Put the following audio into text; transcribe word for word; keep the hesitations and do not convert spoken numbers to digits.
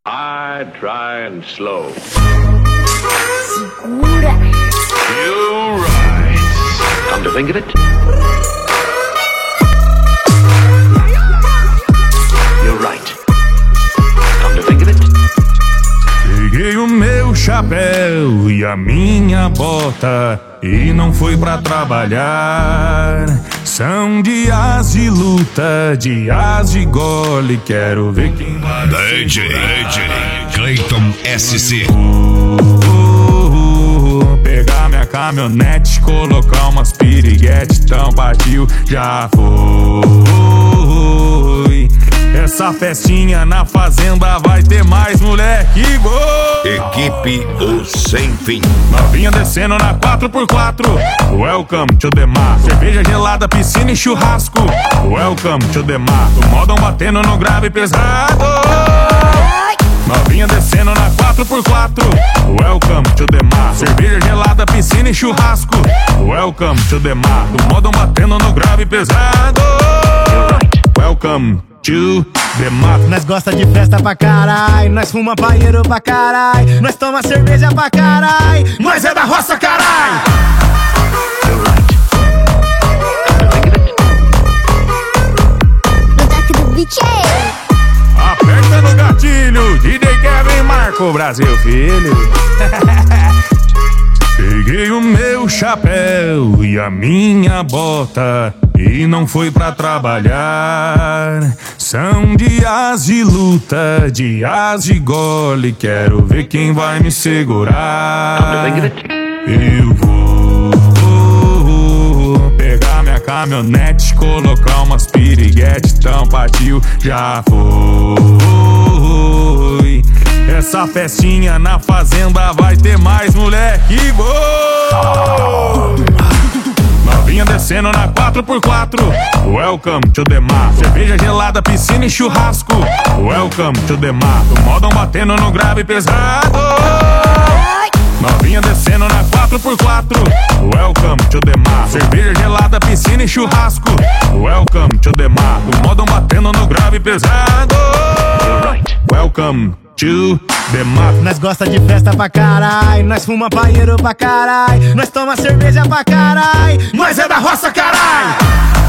High, dry and slow. Segura. You're right. Come to think of it, you're right. Come to think of it. Peguei o meu chapéu e a minha bota e não fui pra trabalhar. São dias de luta, dias de gole. Quero ver quem vai D J, D J Clayton S C. uh, uh, uh, Pegar minha caminhonete, colocar umas piriguete, então partiu, já foi. Essa festinha na fazenda vai ter mais moleque gol. Equipe O Sem Fim. Novinha descendo na quatro por quatro. Welcome to the mar. Cerveja gelada, piscina e churrasco. Welcome to the mar. O modão batendo no grave pesado. Novinha descendo na quatro por quatro. Welcome to the mar. Cerveja gelada, piscina e churrasco. Welcome to the mar. O modão batendo no grave pesado. Welcome to the mar. Nós gosta de festa pra carai, nós fuma paieiro pra carai, nós toma cerveja pra carai, nós é da roça carai. No toque do beat. Aperta no gatilho, D J Kevin Marco, Brasil filho. Peguei o meu chapéu e a minha bota e não fui pra trabalhar. São dias de luta, dias de gole. Quero ver quem vai me segurar. Eu vou, vou, vou pegar minha caminhonete, colocar umas piriguete, então partiu, já foi. Essa festinha na fazenda vai ter mais moleque gol. Novinha descendo na quatro por quatro. Welcome to the mar. Cerveja gelada, piscina e churrasco. Welcome to the mar. O modão batendo no grave pesado. Novinha descendo na quatro por quatro. Welcome to the mar. Cerveja gelada, piscina e churrasco. Welcome to the mar. O modão batendo no grave pesado. Welcome to the mar. Nós gosta de festa pra carai, nós fuma paieiro pra carai, nós toma cerveja pra carai, nós é da roça carai.